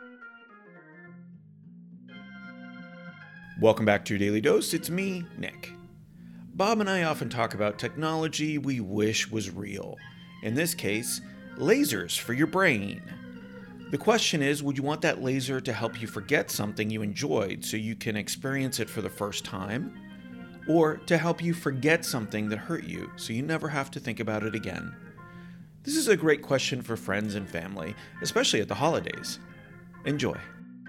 Welcome back to your Daily Dose. It's me, Nick. Bob and I often talk about technology we wish was real. In this case, lasers for your brain. The question is, would you want that laser to help you forget something you enjoyed so you can experience it for the first time? Or to help you forget something that hurt you so you never have to think about it again? This is a great question for friends and family, especially at the holidays. Enjoy.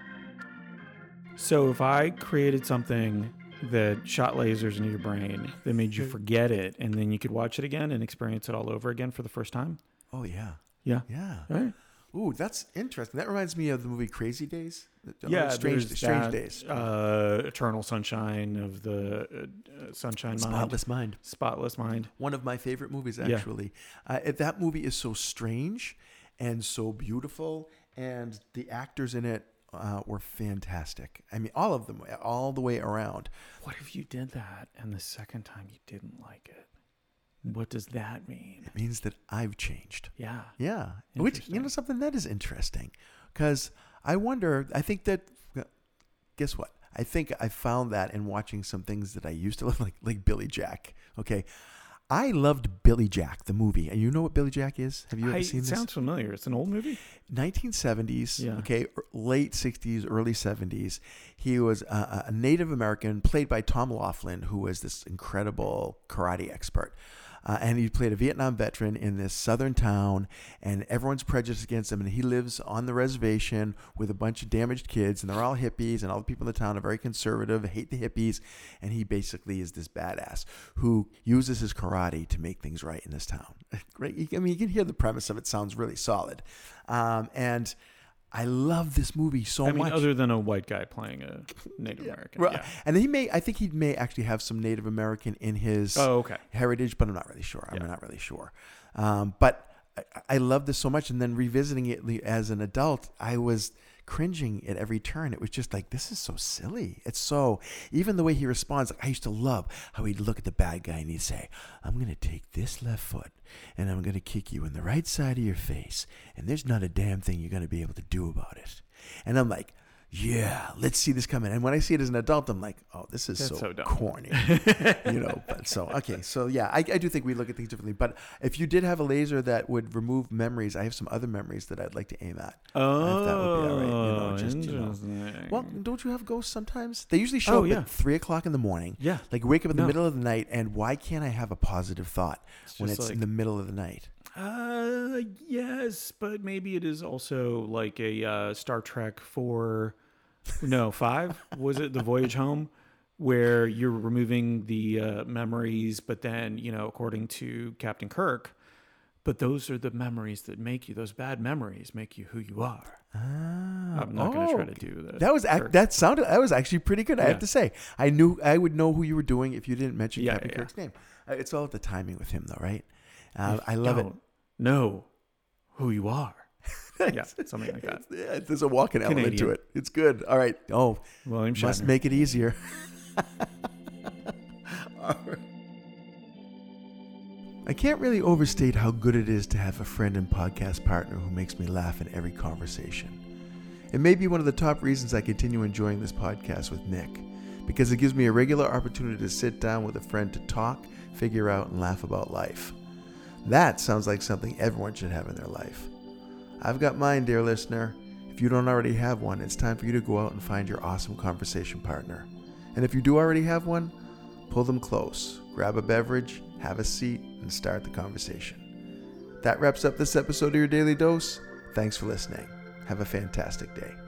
So if I created something that shot lasers into your brain that made you forget it, and then you could watch it again and experience it all over again for the first time? Oh, yeah. Yeah. Yeah. All right. Ooh, that's interesting. That reminds me of the movie Crazy Days. Yeah, Strange that, Days. Eternal Sunshine of the Sunshine Mind. Spotless Mind. One of my favorite movies, actually. Yeah. That movie is so strange and so beautiful, and the actors in it were fantastic. I mean, all of them, all the way around. What if you did that and the second time you didn't like it? What does that mean? It means that I've changed. Yeah. Yeah. Which, something that is interesting. Because I think that, guess what? I think I found that in watching some things that I used to love, like Billy Jack. Okay. I loved Billy Jack, the movie. And you know what Billy Jack is? Have you ever seen this? It sounds familiar. It's an old movie? 1970s, okay, late 60s, early 70s. He was a Native American played by Tom Laughlin, who was this incredible karate expert. And he played a Vietnam veteran in this southern town, and everyone's prejudiced against him. And he lives on the reservation with a bunch of damaged kids, and they're all hippies, and all the people in the town are very conservative, hate the hippies. And he basically is this badass who uses his karate to make things right in this town. Great. I mean, you can hear the premise of it sounds really solid. And I love this movie so much. Other than a white guy playing a Native American. Right. Yeah. And I think he may actually have some Native American in his heritage, but I'm not really sure. I'm not really sure. But I love this so much. And then revisiting it as an adult, I was cringing at every turn. It was just like, this is so silly. It's so, even the way he responds, like, I used to love how he'd look at the bad guy and he'd say, I'm going to take this left foot and I'm going to kick you in the right side of your face. And there's not a damn thing you're going to be able to do about it. And I'm like, yeah, let's see this coming. And when I see it as an adult, I'm like, oh, this is so corny. But so yeah, I do think we look at things differently. But if you did have a laser that would remove memories, I have some other memories that I'd like to aim at. Oh, if that would be all right. Interesting. Well, don't you have ghosts sometimes? They usually show up at 3 o'clock in the morning. Yeah. Like wake up in the middle of the night, and why can't I have a positive thought when it's in the middle of the night? Yes, but maybe it is also like a Star Trek 5? Was it The Voyage Home? Where you're removing the memories, but then, according to Captain Kirk, but those are the memories that make you, those bad memories make you who you are. I'm not going to try to do that. That was actually pretty good. I have to say, I would know who you were doing if you didn't mention Captain Kirk's name. It's all the timing with him, though, right? I love it. Know who you are. Yeah, something like that. There's a walking element to it. It's good. All right. Oh, William Shatner. Must make it easier. All right. I can't really overstate how good it is to have a friend and podcast partner who makes me laugh in every conversation. It may be one of the top reasons I continue enjoying this podcast with Nick, because it gives me a regular opportunity to sit down with a friend to talk, figure out, and laugh about life. That sounds like something everyone should have in their life. I've got mine, dear listener. If you don't already have one, it's time for you to go out and find your awesome conversation partner. And if you do already have one, pull them close, grab a beverage, have a seat, and start the conversation. That wraps up this episode of Your Daily Dose. Thanks for listening. Have a fantastic day.